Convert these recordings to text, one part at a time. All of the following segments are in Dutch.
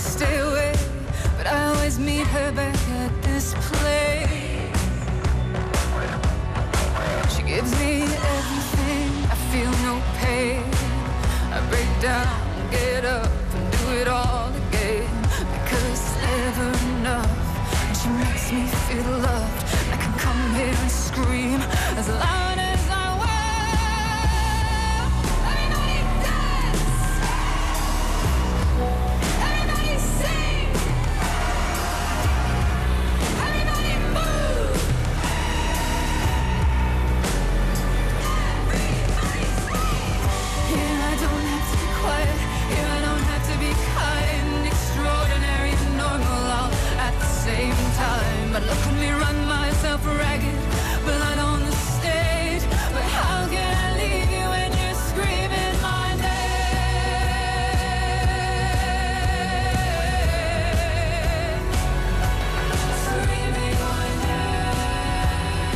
stay away, but I always meet her back at this place. She gives me everything, I feel no pain. I break down, get up, and do it all again. Because it's never enough, and she makes me feel loved. I can come here and scream as loud as I will. Everybody dance! Everybody sing! Everybody move! Everybody scream! Here I don't have to be quiet, here I don't have to be kind, extraordinary and normal all at the same time. But look at me run myself ragged, blood on the stage. But how can I leave you when you're screaming my name? Screaming my name.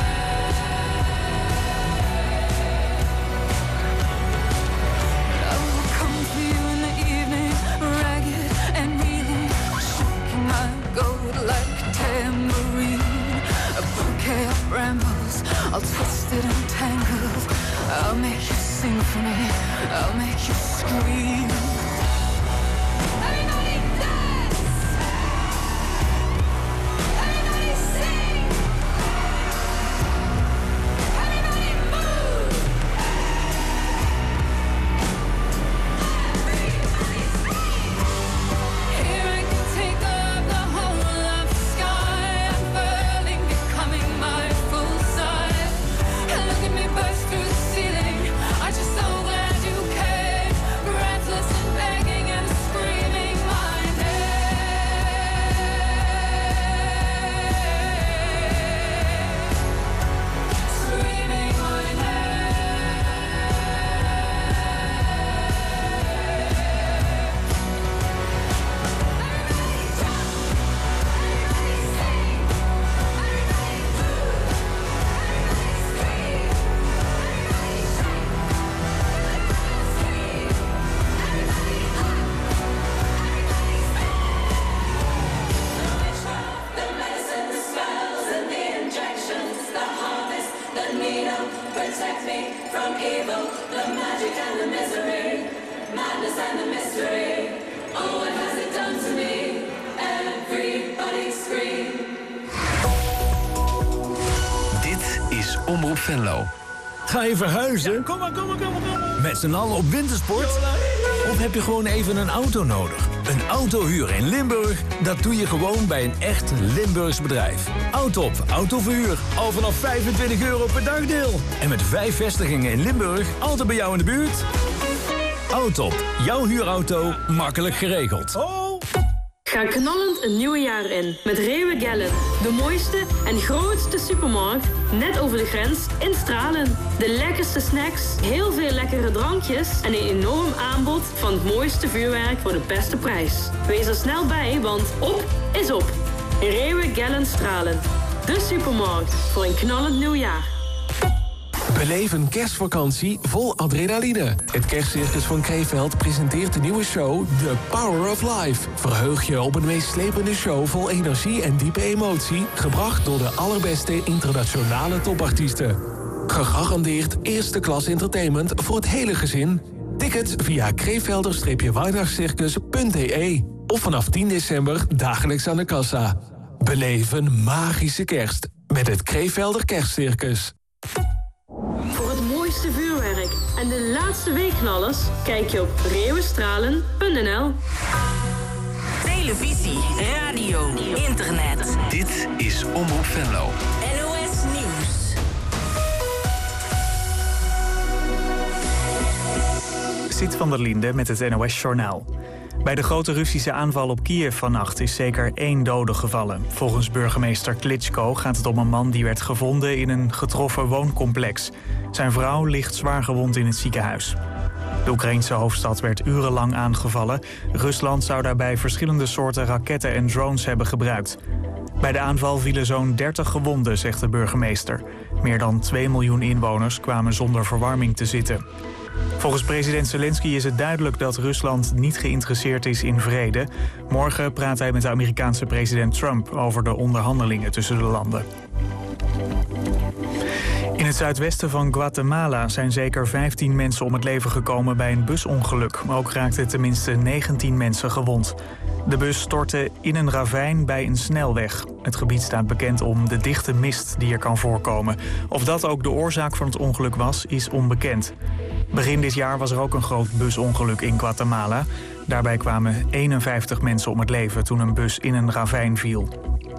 I will come for you in the evening, ragged and reeling, shaking my gold like a tambourine. A bouquet of brambles, all twisted and tangled. I'll make you sing for me, I'll make you scream. Everybody dance! Everybody sing! Everybody move! Everybody scream! Here I can take up the whole of the sky, unfurling, becoming my full size. And look at me burst through the ceiling, aren't you so glad you came? Breathless and begging and screaming my name. Screaming my Everybody jump, everybody sing, everybody move, everybody scream, everybody shake, everybody scream, everybody hop, everybody the ritual, the medicine, the spells and the injections, the harvest, the needle, protect me from evil, the magic and the misery, madness and the mystery. Oh, what has it done to me? Everybody scream. Dit is Omroep Venlo. Ga je verhuizen? Kom maar. Met z'n allen op wintersport? Of heb je gewoon even een auto nodig? Een autohuur in Limburg? Dat doe je gewoon bij een echt Limburgs bedrijf. Autop Autoverhuur. Al vanaf €25 per dagdeel. En met 5 vestigingen in Limburg, altijd bij jou in de buurt. Autop, jouw huurauto, makkelijk geregeld. Ga knallend een nieuwe jaar in met Rewe Gallen. De mooiste en grootste supermarkt, net over de grens in Stralen. De lekkerste snacks, heel veel lekkere drankjes en een enorm aanbod van het mooiste vuurwerk voor de beste prijs. Wees er snel bij, want op is op. Rewe Gallen Stralen. De supermarkt voor een knallend nieuwjaar. Beleef een kerstvakantie vol adrenaline. Het Kerstcircus van Kreeveld presenteert de nieuwe show The Power of Life. Verheug je op een meeslepende show vol energie en diepe emotie, gebracht door de allerbeste internationale topartiesten. Gegarandeerd eerste klas entertainment voor het hele gezin. Tickets via kreevelder-weihnachtscircus.de of vanaf 10 december dagelijks aan de kassa. Beleef een magische kerst met het Kreevelder Kerstcircus. Voor het mooiste vuurwerk en de laatste weekknallers kijk je op reeuwenstralen.nl. Televisie, radio, internet. Dit is Omroep Venlo. NOS Nieuws. Siet van der Linde met het NOS Journaal. Bij de grote Russische aanval op Kiev vannacht is zeker 1 dode gevallen. Volgens burgemeester Klitschko gaat het om een man die werd gevonden in een getroffen wooncomplex. Zijn vrouw ligt zwaar gewond in het ziekenhuis. De Oekraïnse hoofdstad werd urenlang aangevallen. Rusland zou daarbij verschillende soorten raketten en drones hebben gebruikt. Bij de aanval vielen zo'n 30 gewonden, zegt de burgemeester. Meer dan 2 miljoen inwoners kwamen zonder verwarming te zitten. Volgens president Zelensky is het duidelijk dat Rusland niet geïnteresseerd is in vrede. Morgen praat hij met de Amerikaanse president Trump over de onderhandelingen tussen de landen. In het zuidwesten van Guatemala zijn zeker 15 mensen om het leven gekomen bij een busongeluk. Ook raakten tenminste 19 mensen gewond. De bus stortte in een ravijn bij een snelweg. Het gebied staat bekend om de dichte mist die er kan voorkomen. Of dat ook de oorzaak van het ongeluk was, is onbekend. Begin dit jaar was er ook een groot busongeluk in Guatemala. Daarbij kwamen 51 mensen om het leven toen een bus in een ravijn viel.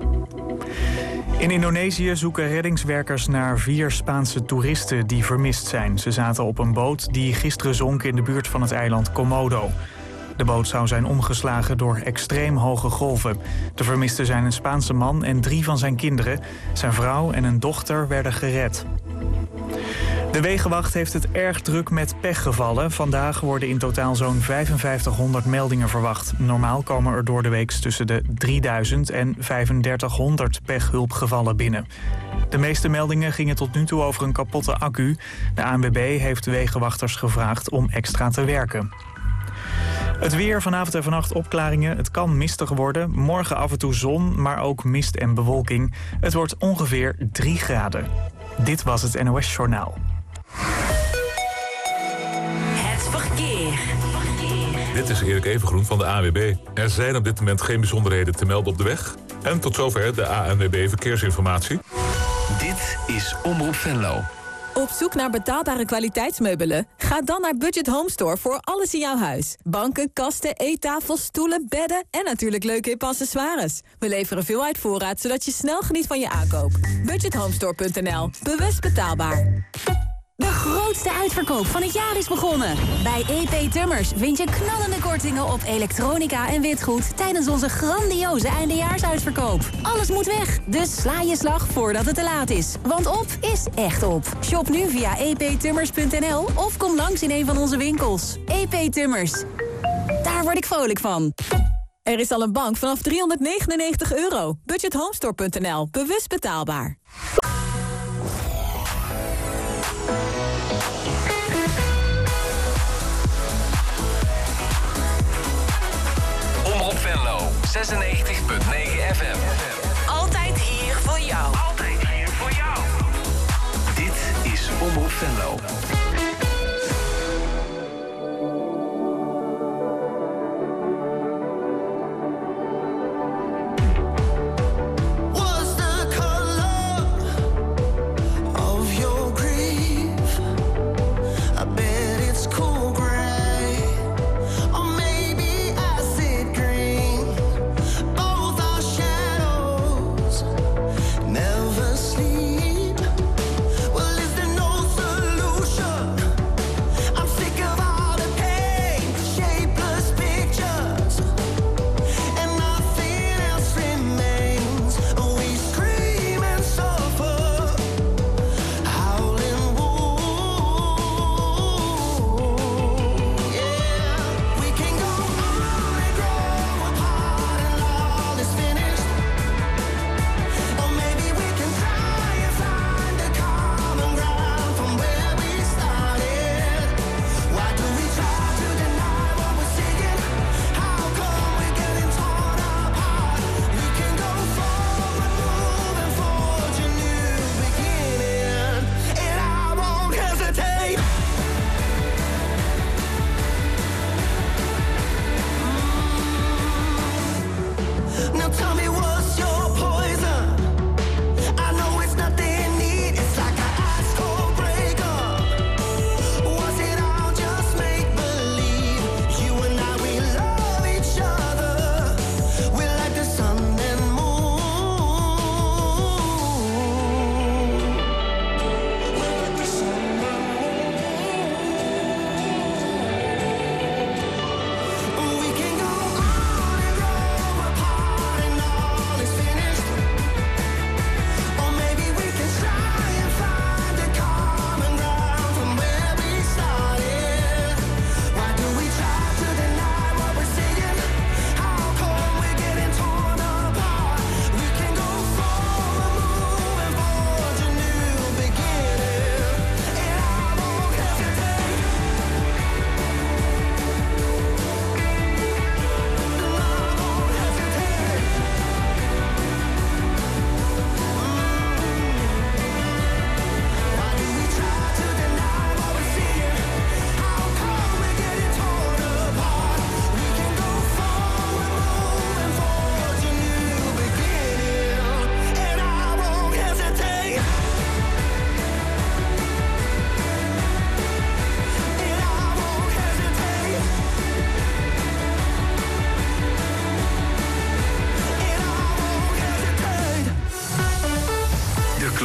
In Indonesië zoeken reddingswerkers naar 4 Spaanse toeristen die vermist zijn. Ze zaten op een boot die gisteren zonk in de buurt van het eiland Komodo. De boot zou zijn omgeslagen door extreem hoge golven. De vermisten zijn een Spaanse man en 3 van zijn kinderen. Zijn vrouw en een dochter werden gered. De Wegenwacht heeft het erg druk met pechgevallen. Vandaag worden in totaal zo'n 5500 meldingen verwacht. Normaal komen er door de week tussen de 3000 en 3500 pechhulpgevallen binnen. De meeste meldingen gingen tot nu toe over een kapotte accu. De ANWB heeft de wegenwachters gevraagd om extra te werken. Het weer, vanavond en vannacht opklaringen. Het kan mistig worden. Morgen af en toe zon, maar ook mist en bewolking. Het wordt ongeveer 3 graden. Dit was het NOS Journaal. Het verkeer. Dit is Erik Evengroen van de ANWB. Er zijn op dit moment geen bijzonderheden te melden op de weg. En tot zover de ANWB Verkeersinformatie. Dit is Omroep Venlo. Op zoek naar betaalbare kwaliteitsmeubelen? Ga dan naar Budget Home Store voor alles in jouw huis. Banken, kasten, eettafels, stoelen, bedden en natuurlijk leuke hippe accessoires. We leveren veel uit voorraad, zodat je snel geniet van je aankoop. BudgetHomestore.nl. Bewust betaalbaar. De grootste uitverkoop van het jaar is begonnen. Bij EP Tummers vind je knallende kortingen op elektronica en witgoed tijdens onze grandioze eindejaarsuitverkoop. Alles moet weg, dus sla je slag voordat het te laat is. Want op is echt op. Shop nu via eptummers.nl of kom langs in een van onze winkels. EP Tummers. Daar word ik vrolijk van. Er is al een bank vanaf €399. BudgetHomestore.nl. Bewust betaalbaar. Omroep Venlo, 96.9 FM. Altijd hier voor jou. Altijd hier voor jou. Dit is Omroep Venlo. Never sleep. Well, is there no solution?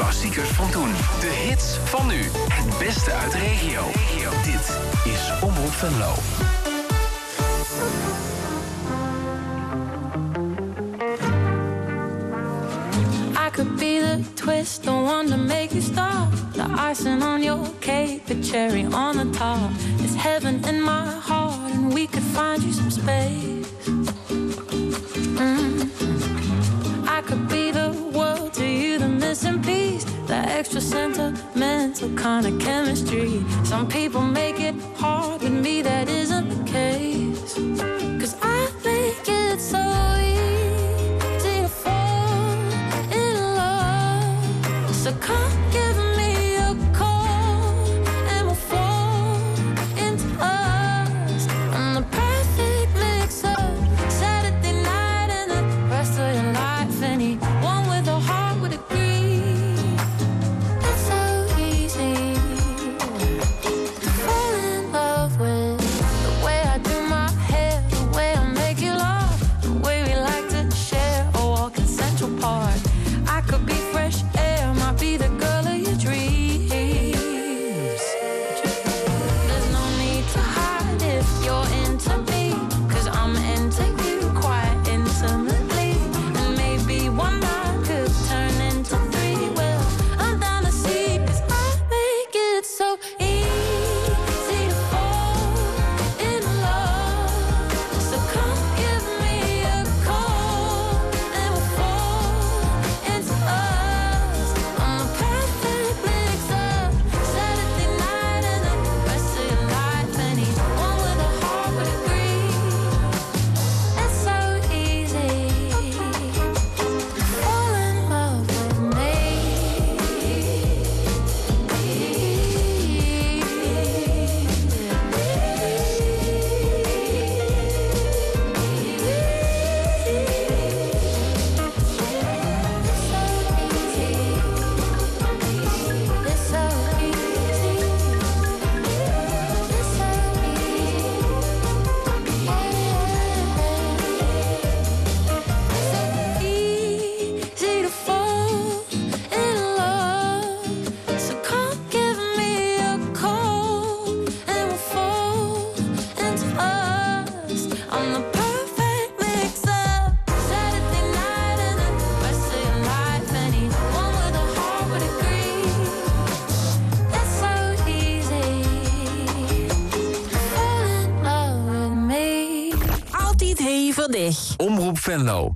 klassiekers van toen. De hits van nu. Het beste uit de regio. Dit is Omroep Venlo. I could be the twist, the one to make you stop. The icing on your cake, the cherry on the top. It's heaven in my heart, and we could find you some space. I could be the world to you, the missing piece, the extra sentimental kind of chemistry. Some people make it hard, with me that isn't the case. 'Cause I make it so easy to fall in love. So come give me a call and we'll fall into us. I'm the perfect mix-up, Saturday night and the rest of your life. Anyone with a heart would agree. It's so easy to fall in love with the way I do my hair, the way I make you laugh, the way we like to share a walk in Central Park. I could be fresh air, might be the girl of your dreams. There's no need to hide if you're into me, 'cause I'm into you quite intimately. And maybe one night could turn into three. Well, I'm down to see, 'cause I make it so easy to fall in love. So come give me a call and we'll fall into us. I'm the perfect mix-up, Saturday night and the rest of your life. Anyone with a heart would agree. It's so easy to fall in love with me. Easy to fall in love. So come give me a call and we'll fall into us. I'm the perfect mix-up, Saturday night and the rest of your life. Anyone with a heart would agree. It's so easy to fall in love with me. Altijd hevig. Omroep Venlo.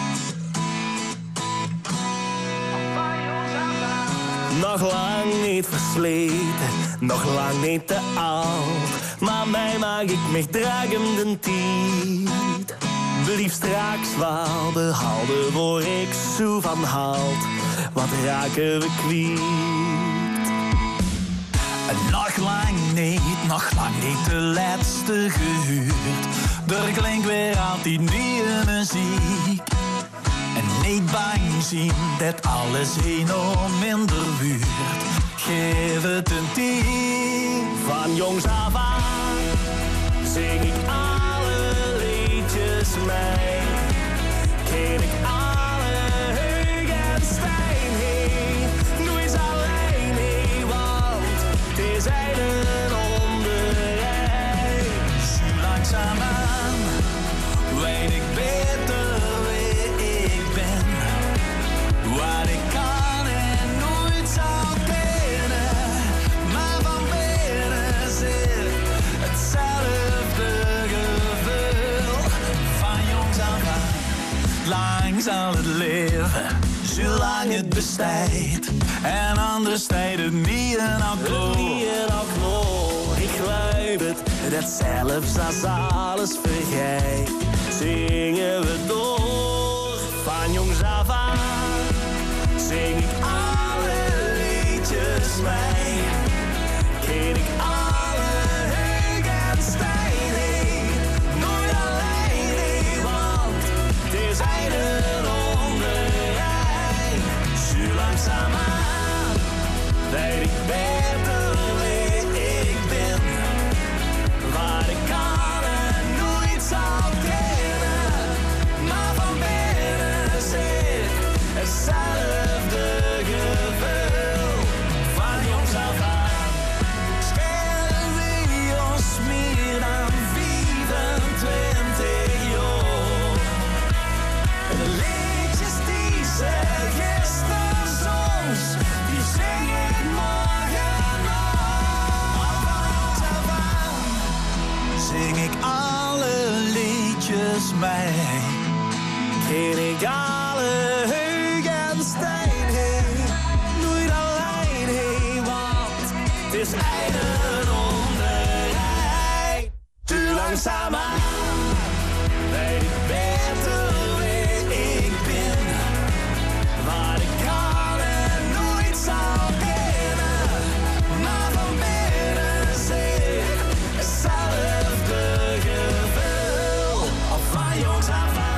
Nog lang niet versleten, nog lang niet te oud. Maar mij mag ik mich dragen de tijd. Blief straks wel behouden, word ik zo van halt. Wat raken we kwijt? Nog lang niet de laatste gehuurd. Er klinkt weer altijd nieuwe muziek. En niet bang zien dat alles heen om minder wuurt. Geef het een tien. Van jongs af aan zing ik alle liedjes mee. Ken ik alle heug en stijn heen. Nu is alleen niet, want het is een onderrij. Zo langzaamaan weet ik beter wie ik ben. Wat ik kan en nooit zal kennen. Maar van binnen zit hetzelfde gevoel. Van jongs af aan, lang zal het leven, zolang het bestaat. En anders tijd het niet en al Ik geloof het, dat zelfs als alles vergeet, zingen we door. Van jongs af aan zing ik alle liedjes mee. Ken ik alle heug en stijn heen. Nooit alleen niet, want het is een onderrij. Zo langzaamaan weet ik beter wie ik ben. Waar ik kan en nooit zal kennen. de liedjes die ze gisteren zong, die zing ik morgen nog. Vanaf aan zing ik alle liedjes mee. Ken ik alle Heugenstein heen. Nooit alleen heen, want het is einde onderrij. Te langzaam aan, weet ik beter wie ik ben. Wat ik kan en nooit zal kennen. Maar van binnen zit hetzelfde gevoel. Al van jongs af aan.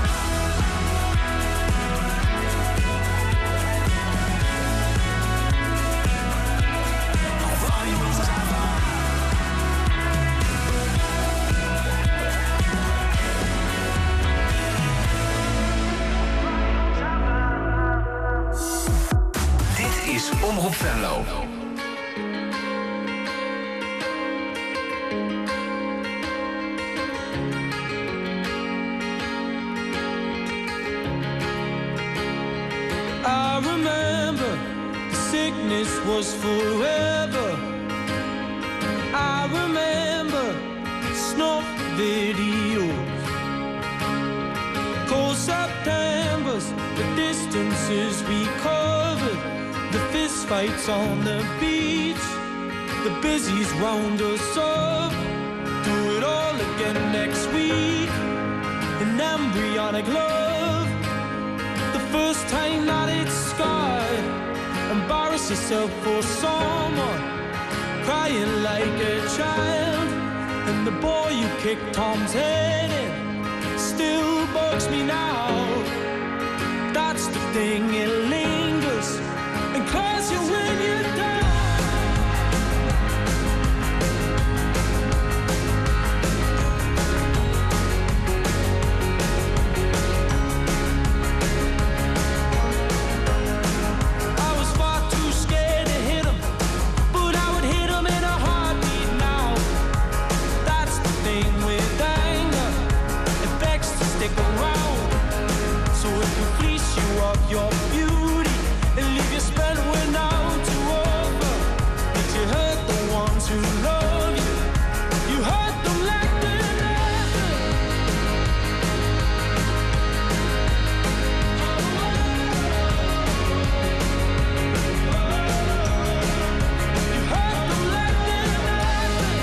Dit is Omroep Venlo. I remember the sickness was forever. I remember snuff videos, cold Septembers, the distances we covered, the fist fights on the beach, the busies round us up. Do it all again next week. An embryonic love. The first time that it's scarred. Embarrass yourself for someone, crying like a child. And the boy you kicked Tom's head in still bugs me now. That's the thing, it lingers and claws you when you're down. Your beauty and leave you spent when out to over. Did you hurt the ones who love you? You hurt them like they're nothing. You hurt them like they're nothing.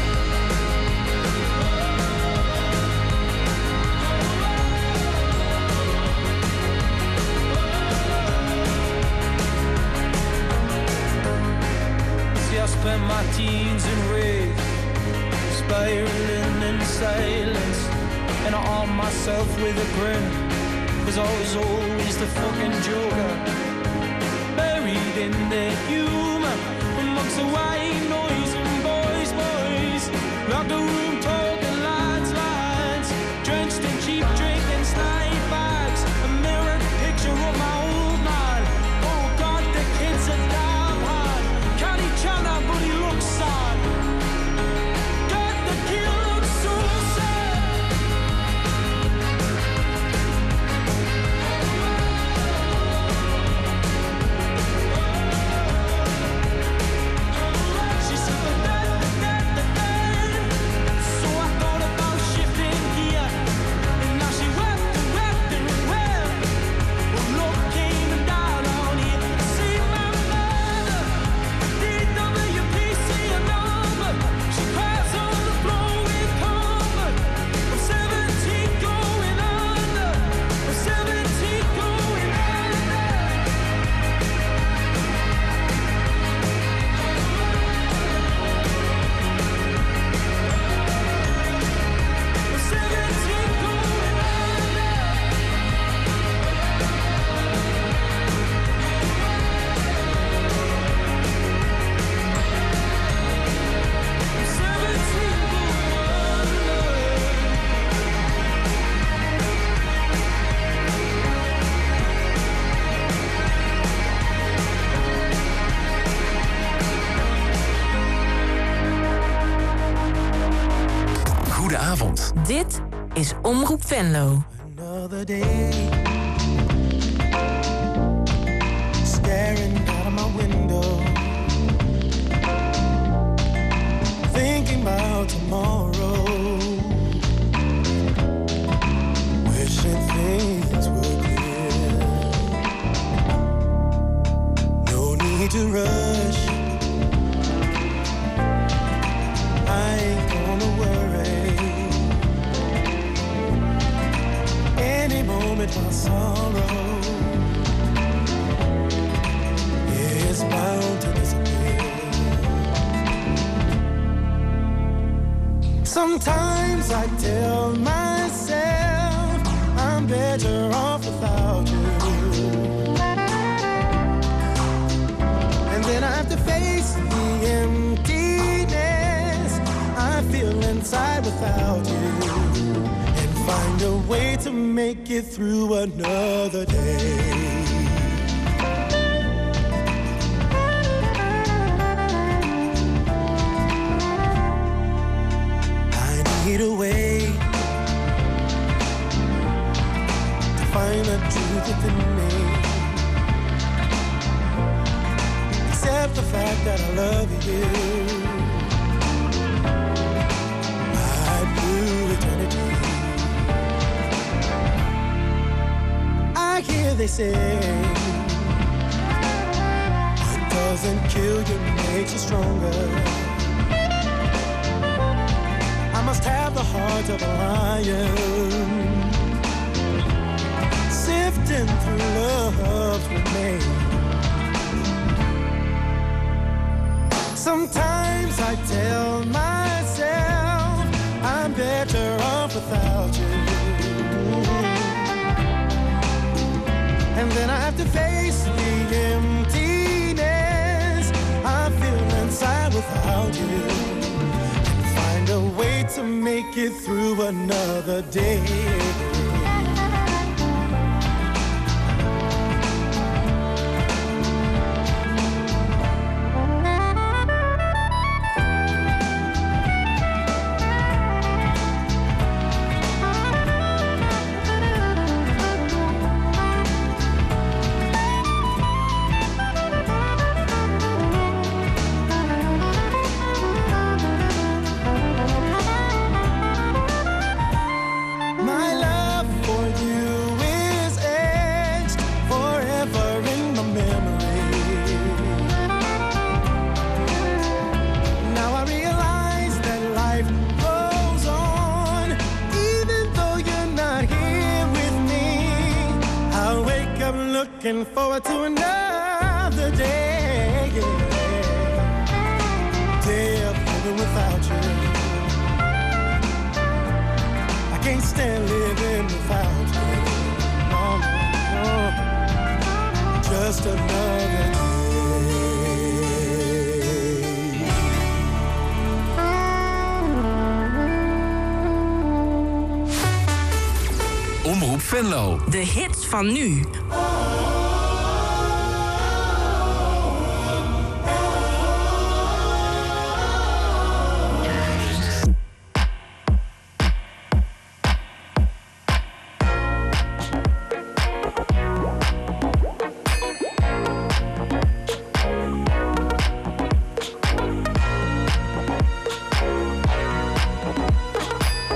I spent my teens in rage, spiraling in silence, and I armed myself with a grin, 'cause I was always the fucking joker, buried in the humor, amongst the white noise and boys, rock the room talking lines, drenched in cheap drink and snipe bags, a mirrored picture of my old man. Oh God, the kid's a damn hard. Can't he chant out, but he looks sad. God, the kid looks so sad. She said so I thought about shifting here, and now she wept and wept and wept. Well, love came and died on here. See my mother, DWPC a number. She cries on the floor with comfort. I'm 17 going under. I'm 17 going under. I'm 17 going under. I'm 17 going Goedenavond. Dit is Omroep Venlo. Another day moment my sorrow is bound to disappear. Sometimes I tell myself I'm better off without you, and then I have to face the emptiness I feel inside without you, and find a way to make it through another day. Need a way to find the truth within me, accept the fact that I love you, my blue eternity. I hear they say what doesn't kill you makes you stronger. I must have the heart of a lion, sifting through love's remains. Sometimes I tell myself I'm better off without you, and then I have to face the emptiness I feel inside without you, a way to make it through another day. Looking forward to another day, day of living without you. I can't stand living without you. No, no, no. Just another day. Omroep Venlo. De hits van nu.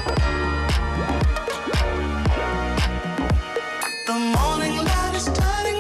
The morning light is turning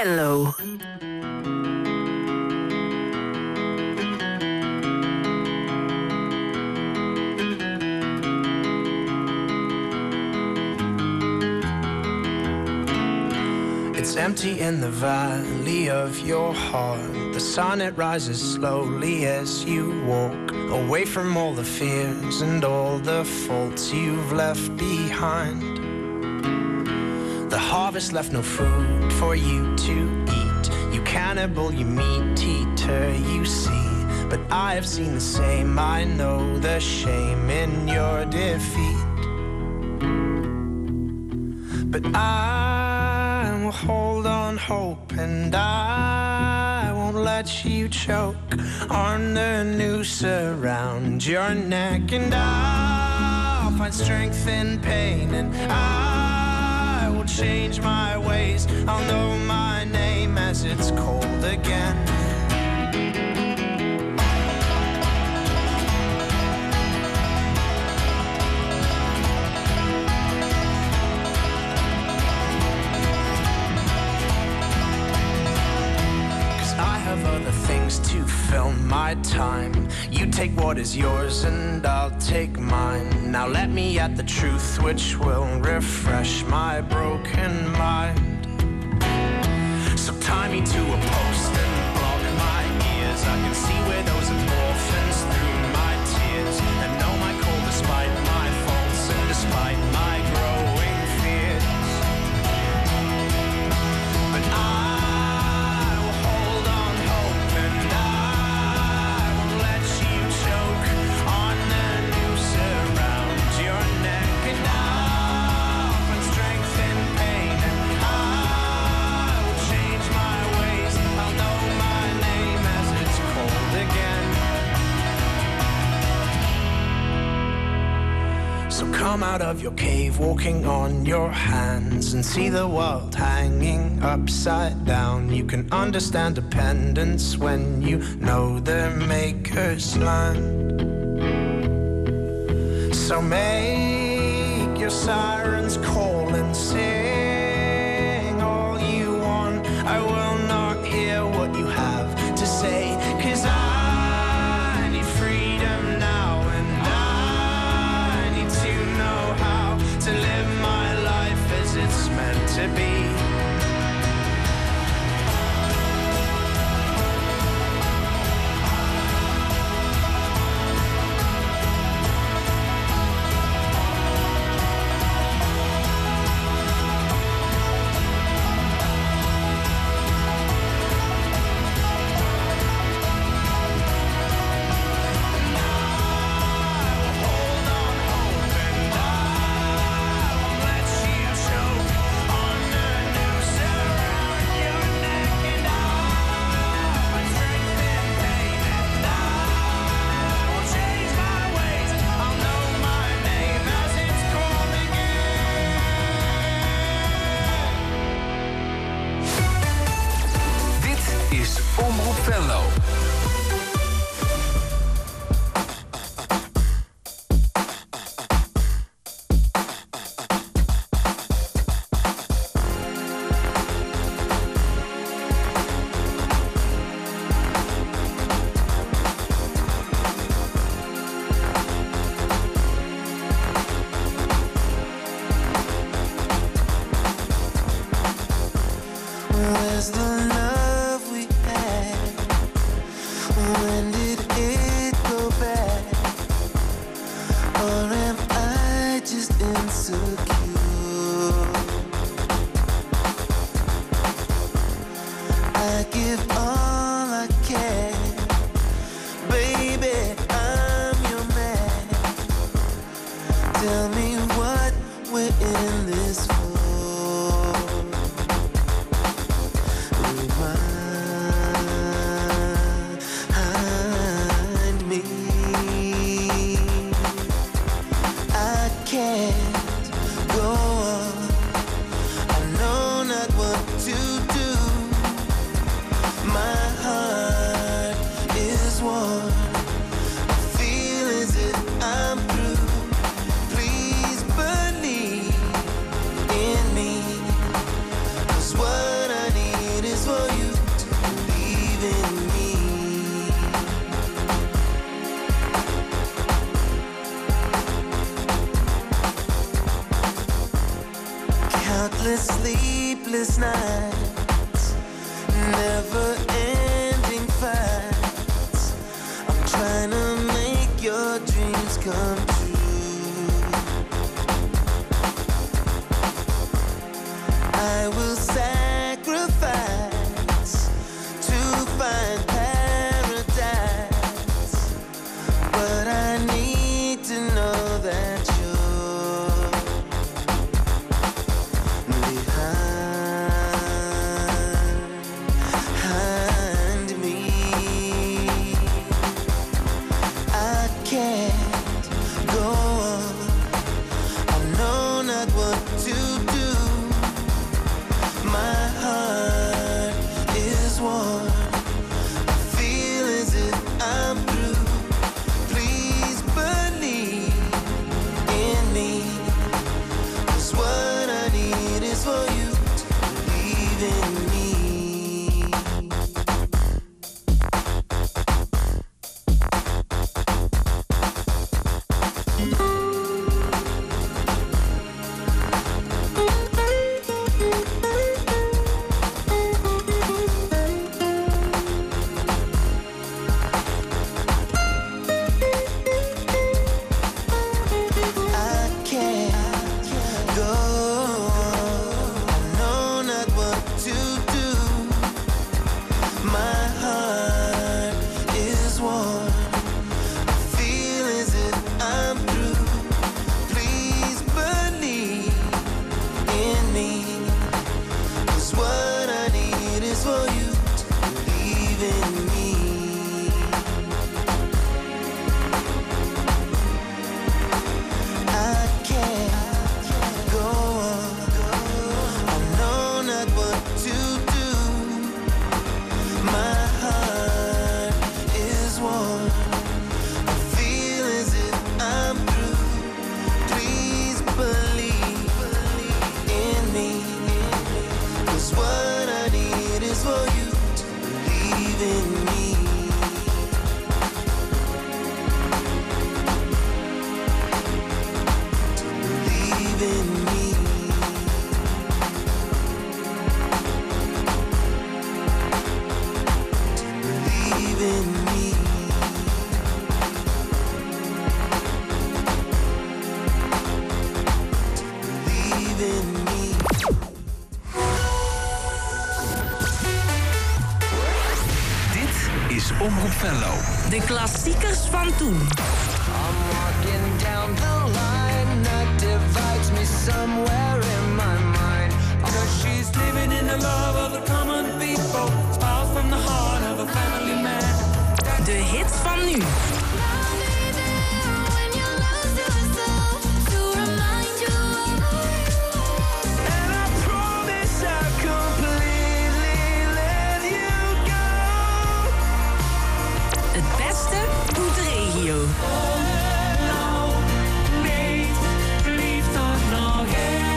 Venlo. It's empty in the valley of your heart. The sun, it rises slowly as you walk away from all the fears and all the faults you've left behind. The harvest left no food for you to eat. You cannibal, you meat eater, you see. But I have seen the same, I know the shame in your defeat. But I will hold on hope, and I won't let you choke on the noose around your neck. And I'll find strength in pain, and I will change my ways. I'll know my name as it's cold again. Other things to fill my time. You take what is yours and I'll take mine. Now let me at the truth which will refresh my broken mind. So tie me to a post and block my ears. I can see where those orphans through my tears, and know my call despite my faults and despite my growing fears. But come out of your cave, walking on your hands, and see the world hanging upside down. You can understand dependence when you know the maker's land. So make your sirens call and sing all you want. I will not hear what you have to say, 'cause I need freedom now, and I need to know how to live my life as it's meant to be. sleepless nights, never-ending fights. I'm trying to make your dreams come true. I will sacrifice to find paradise, but I need to know that you're behind me. I can't go on, I know not what to do. My heart is warm, I feel as if I'm through. Please believe in me, 'cause what I need is for you to believe in me. I can't go, I know not what to do. My heart is warm, I feel as if I'm through. Please believe in me, 'cause what I need is for you to believe in me. I can't go on, I know not what to do. My heart is warm, I feel as if I'm through. Please believe in me, 'cause what I need is for you to believe in me. Believe in me. Believe in me. Believe in me. Dit is Omroep Venlo. De klassiekers van toen. I'm walking down the line that divides me somewhere in my mind. Cause she's living in the love of the common people. Smiles from the heart of a family man. De hits van nu. And I promise I'll completely let you go. Het beste doet de regio. Nou, nee, lief toch nog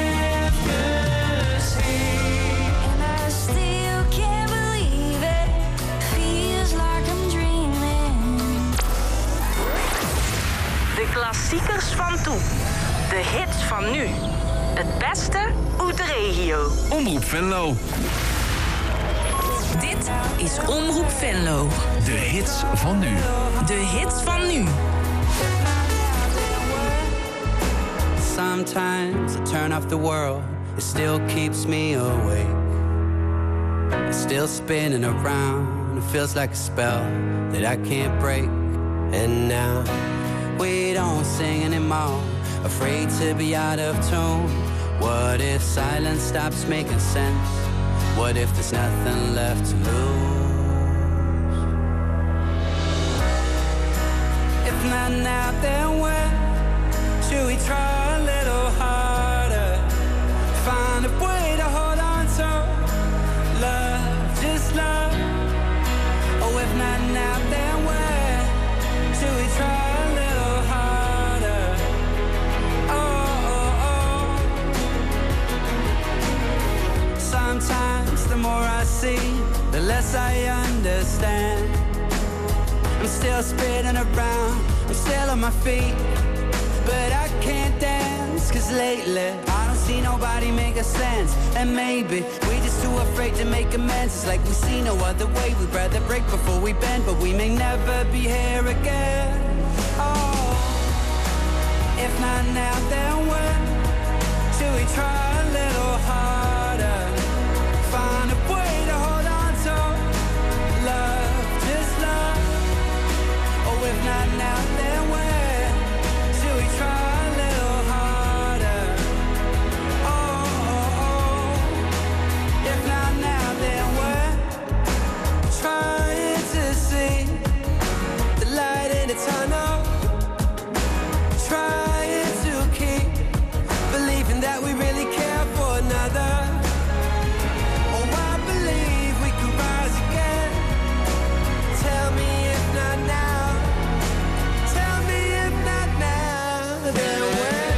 even zien. And I still can't believe it. Feels like I'm dreaming. De klassiekers van toen. De hits van nu. Het beste uit de regio. Omroep Venlo. Dit is Omroep Venlo. De hits van nu. De hits van nu. Sometimes I turn off the world, it still keeps me awake. It's still spinning around, it feels like a spell that I can't break. And now we don't sing anymore, afraid to be out of tune. What if silence stops making sense? What if there's nothing left to lose? If not now, then when? Should we try a little harder? Find a way to hold on to love, just love. Oh, if not now, then when? Should we try a little harder? Oh, oh, oh. Sometimes the more I see, the less I understand. I'm still spinning around, I'm still on my feet, but I can't dance this, cause lately I don't see nobody make a sense. And maybe we just too afraid to make amends. It's like we see no other way. We'd rather break before we bend, but we may never be here again. Oh, if not now, then when? Should we try a little harder? Find a way to hold on to love, just love. Oh, if not now, then when? Should we try a little harder? Oh, oh, oh. If not now, then when? Trying to see the light in the tunnel. Trying to keep believing that we really care for another. Oh, I believe we could rise again. Tell me if not now. Tell me if not now, then when?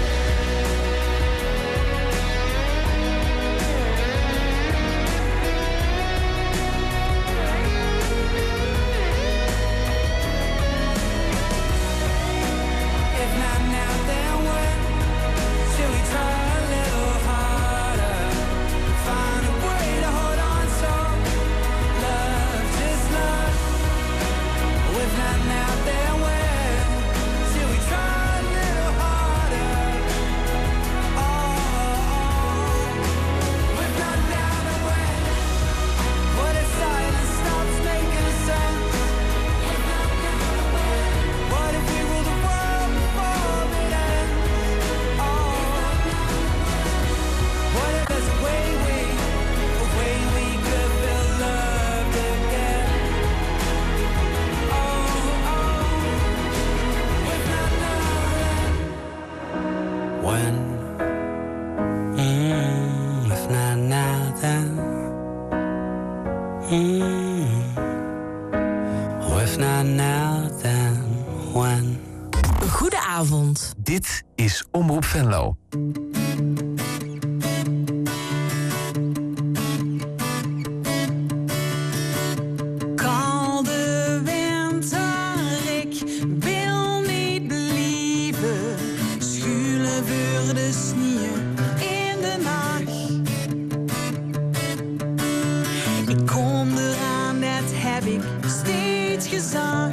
If not now, then when? Should we try a little harder? Find a way to hold on to love, just love. Oh, if not now, then when? Should we try a little harder? Oh, oh, oh. If not now, then when? What if silence stops making sense? What if we rule the world before it ends? Oh, what if there's a way we could feel loved again? Oh, oh, if not now, then when? If not now, then oh, if not now, then when? Goedenavond. Dit is Omroep Venlo. Koude winter, ik wil niet blijven. Schuilen voor de sneeuw in de nacht. Ik kom eraan, dat heb ik steeds gezegd.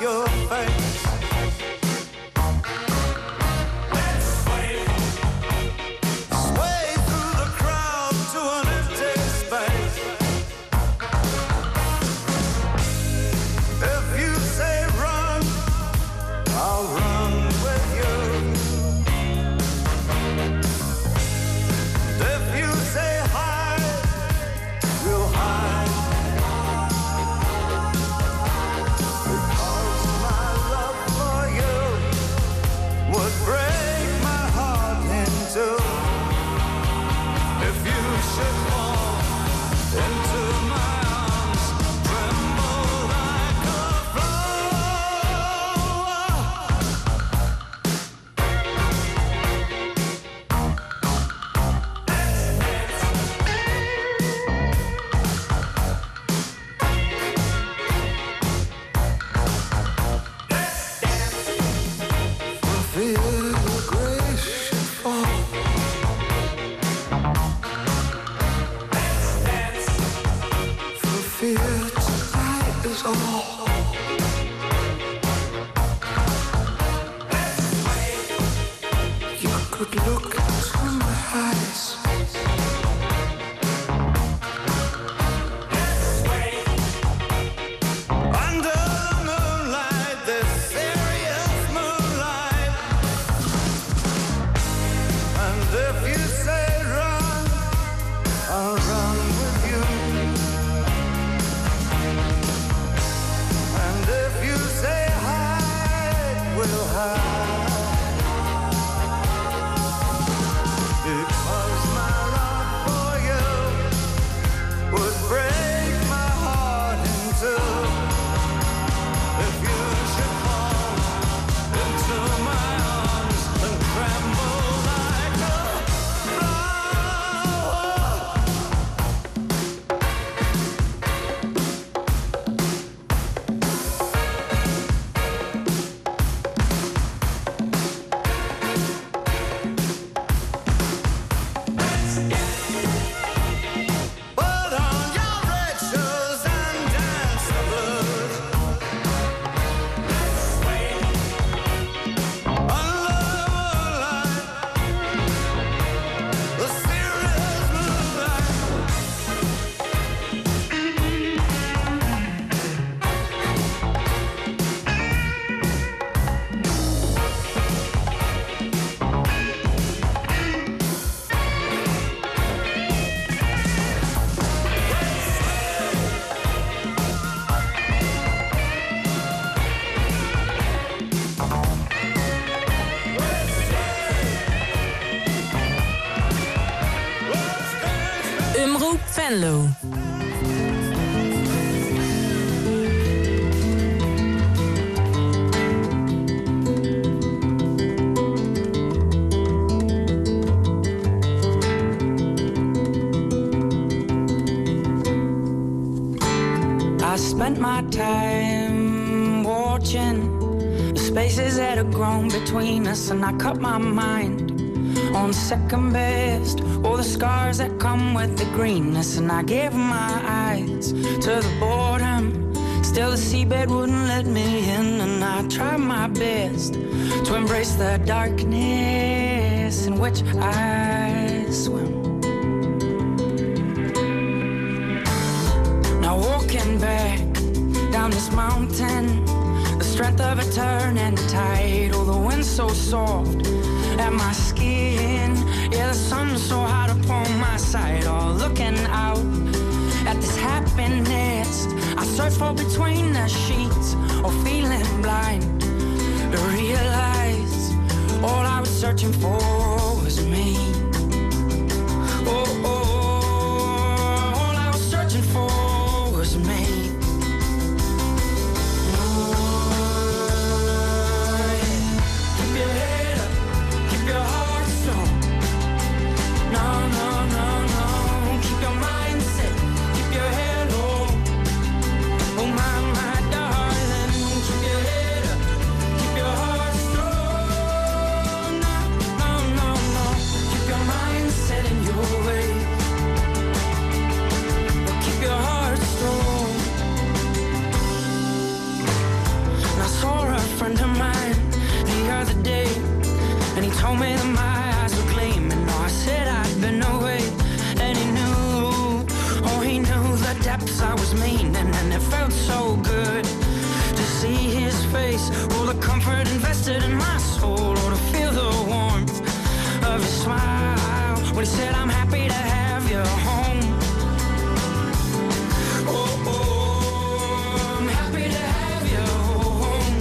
your face. Sway through the crowd to an empty space. If you say run, I'll run with you. If you say hide, we'll hide. Because my love for you would break my heart in two. If you should fall into my arms, tremble like a for fear your grace should fall. For fear tonight is all. You could look into my eyes. Under the moonlight, this serious moonlight. And if you say run, I'll run with you. And if you say hide, we'll hide. Because my love for you would break my heart in two. If you should fall into my arms and tremble like a put on your red shoes and dance the blues. Under the moonlight, the serious moonlight. Omroep Venlo. I spent my time watching the spaces that have grown between us, and I cut my mind on second best. All the scars that come with the greenness, and I gave my eyes to the boredom. Still the seabed wouldn't let me in, and I tried my best to embrace the darkness in which I swim. Now walking back down this mountain, the strength of a turning tide. Oh, the wind's so soft at my skin. Yeah, the sun's so hot upon my side. Oh, looking out at this happiness I search for between the sheets, or feeling blind to realize all I was searching for was me. Oh, oh, all I was searching for was me. Keep your head up, keep your heart strong. No, no, no, no. Keep your mind set, keep your head low. Oh my, my darling, keep your head up, keep your heart strong. No, no, no, no. Keep your mind set in your way. depths I was mean, and it felt so good to see his face, all the comfort invested in my soul, or to feel the warmth of his smile when he said, I'm happy to have you home. Oh, oh, I'm happy to have you home.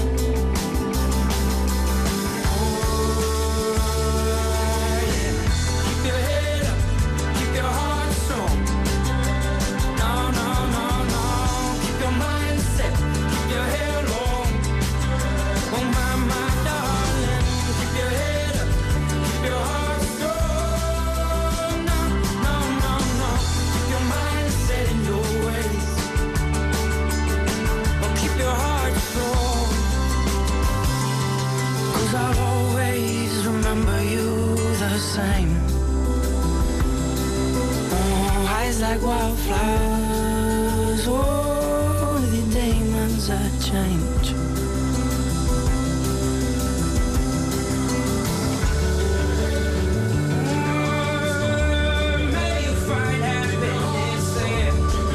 Oh, yeah. Keep your head up, keep your heart strong. No, no, no, no. Keep your mind set, keep your head long. Oh, my darling, keep your head up, keep your heart strong. No, no, no, no. Keep your mind set in your ways. Oh, keep your heart strong. 'Cause I'll always remember you the same. Oh, eyes like wildflowers. Oh, the demons that change. May you find happiness in.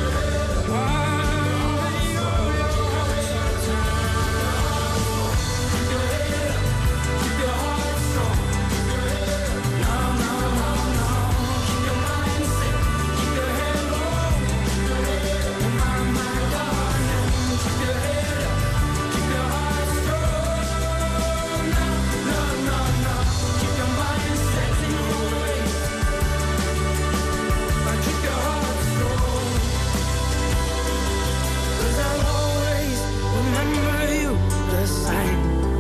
Keep your heart strong. No, no, no, no. Keep your mind set. Keep your head low. My darling. Keep your head up. Keep your heart strong. No, no, no, no. Keep your mind set in your ways. But keep your heart strong. 'Cause I'll always remember you the same.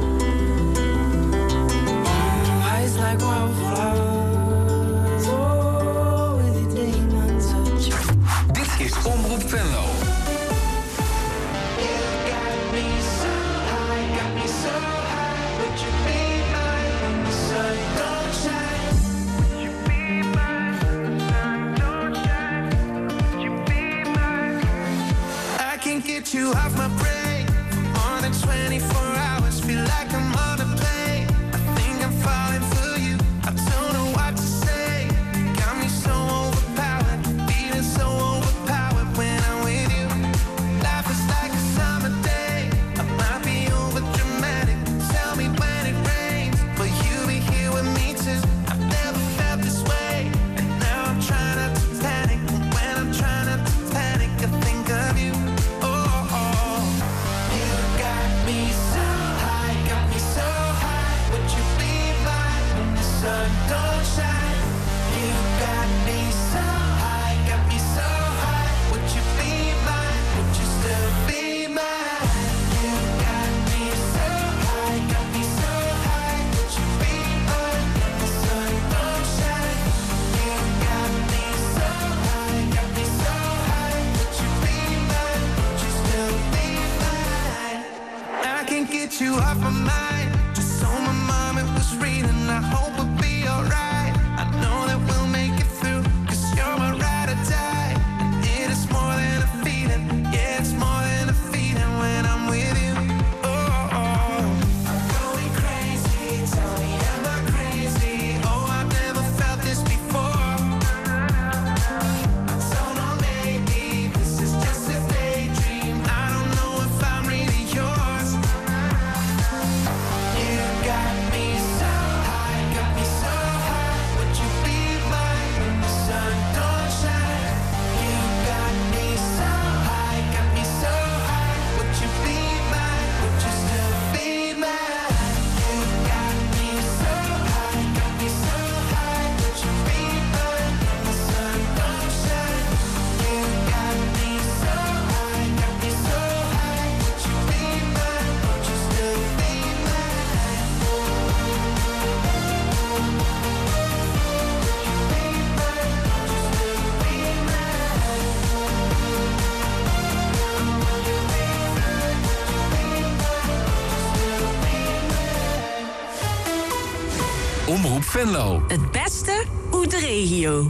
Oh, eyes like wildflowers. Oh, with the demons of change. Dit is Omroep Venlo. I can't get you off my brain for more than 24 hours. Feel like I'm on a plane. I think I'm falling for you. I don't know what to say. Got me so overpowered, feeling so overpowered when I'm with you. Life is like a summer day. I might be over dramatic. Tell me when it rains, will you be here with me too? I've never felt this way, and now I'm trying not to panic. And when I'm trying not to panic, I think of you. Oh, oh. You got me so high, got me so high. Would you be mine when the sun don't shine? You got me so high, got me so high. Would you be mine? Would you still be mine? You got me so high, got me so high. Would you be mine when the sun don't shine? You got me so high, got me so high. Would you be mine? Would you still be mine? I can't get you off my mind. Just so my mom it was reading. I hope we'll be alright. I know that we'll make it through. 'Cause you're my ride or die. And it is more than a feeling. Yeah, it's more than a feeling when I'm with you. Oh, oh. I'm going crazy. Tell me, am I crazy? Oh, I've never felt this before. So no, maybe this is just a daydream. I don't know if I'm really yours. You got me so high, got me so high. Would you be mine when the sun don't shine? You got me so high, got me so high. Would you be mine? Would you still be mine? You got me so high, got me so high. Would you be mine when the sun don't shine? You got me so high, got me so high. Would you be mine? Would you still be Omroep Venlo. Het beste uit de regio.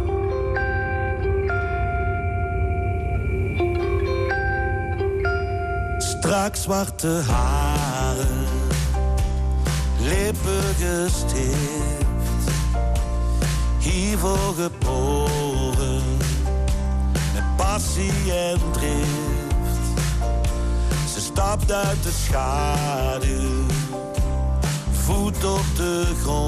Strak zwarte haren, lippen gestift, hiervoor geboren, met pas passie en drift. Ze stapt uit de schaduw, voet op de grond.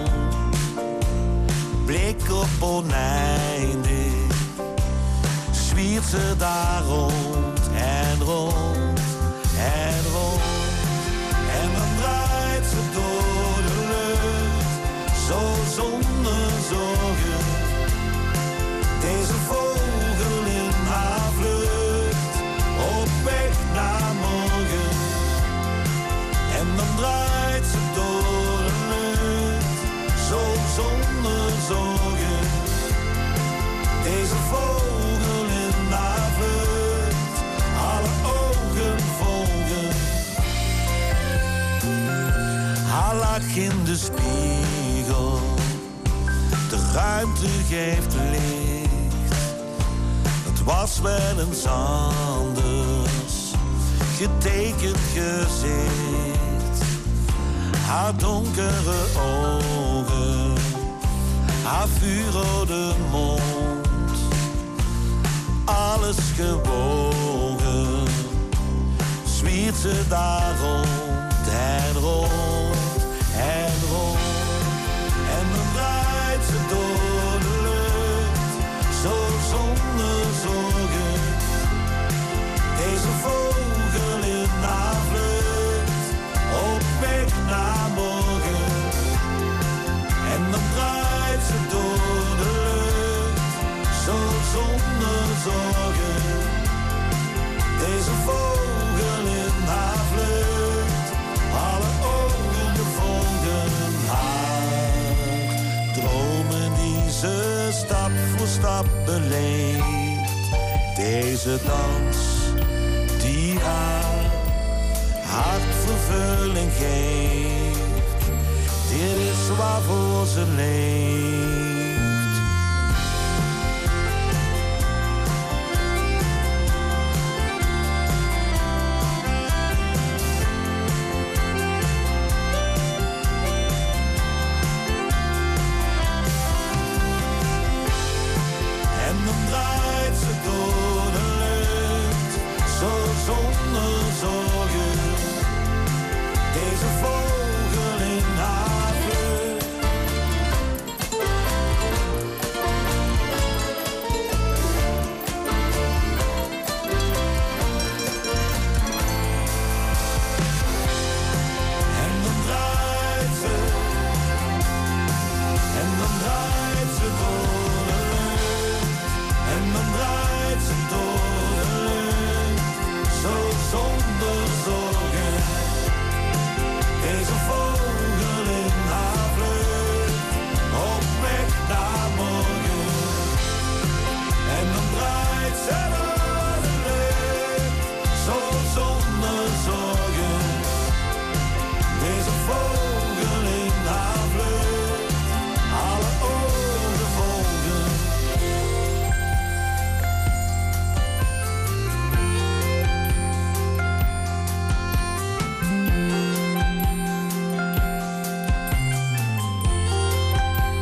Blik op oneindig, zwiert ze daar rond en rond en rond. En dan draait ze door de lucht, zo zonder zorgen. Deze vogel in haar vlucht, op weg naar morgen. En dan draait ze door de lucht, zo zonder zorgen. Deze vogel in haar vlucht, alle ogen volgen. Haar lach in de spiegel, de ruimte geeft licht. Het was wel eens anders, getekend gezicht. Haar donkere ogen, haar vuurrode mond. Alles gewogen, zwiert ze daar rond en rond en rond. En dan draait ze door de lucht, zo zonder zorgen. Deze vogel in haar vlucht, op weg naar morgen. En dan draait ze door de lucht, zo zonder zorgen. Deze vogel in haar vlucht, alle ogen volgen haar. Dromen die ze stap voor stap beleeft. Deze dans die haar hart vervulling geeft. Dit is waarvoor ze leeft. Zonder zorgen, deze vogel in haar vlucht. En dan draait ze, en dan draait ze door de lucht. En dan draait ze door de lucht. Zo zonder zorgen, deze vogel in haar vlucht, op weg naar morgen. En dan draait ze door de lucht, zo zonder zorgen. Deze vogel in haar vlucht, alle ogen volgen.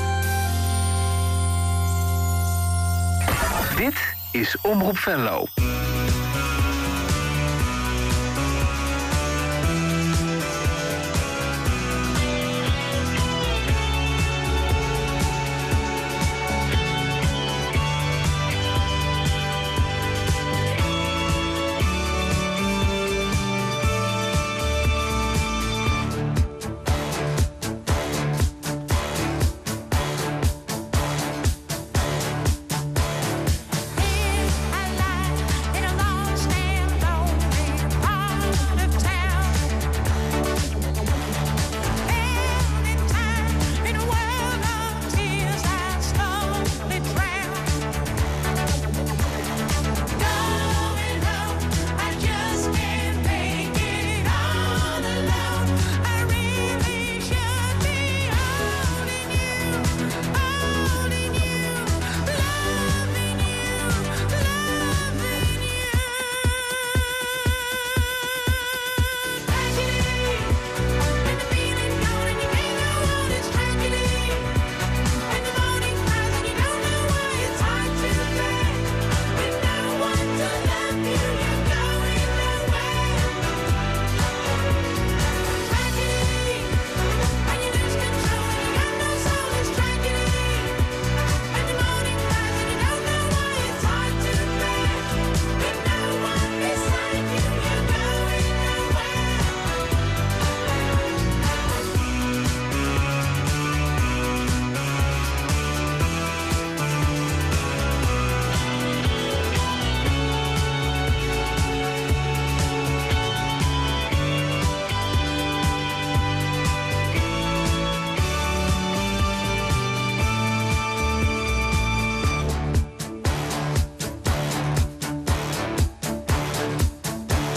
Dit is Omroep Venlo.